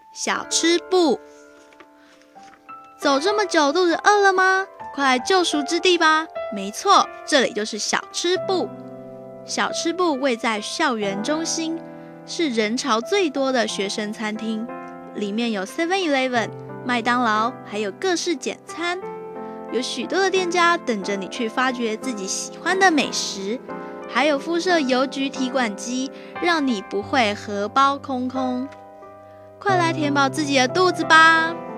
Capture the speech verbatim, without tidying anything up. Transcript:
小吃部。走这么久，肚子饿了吗？快来救赎之地吧！没错，这里就是小吃部。小吃部位在校园中心，是人潮最多的学生餐厅，里面有 seven eleven、麦当劳，还有各式简餐，有许多的店家等着你去发掘自己喜欢的美食，还有附设邮局提款机，让你不会荷包空空。快来填饱自己的肚子吧！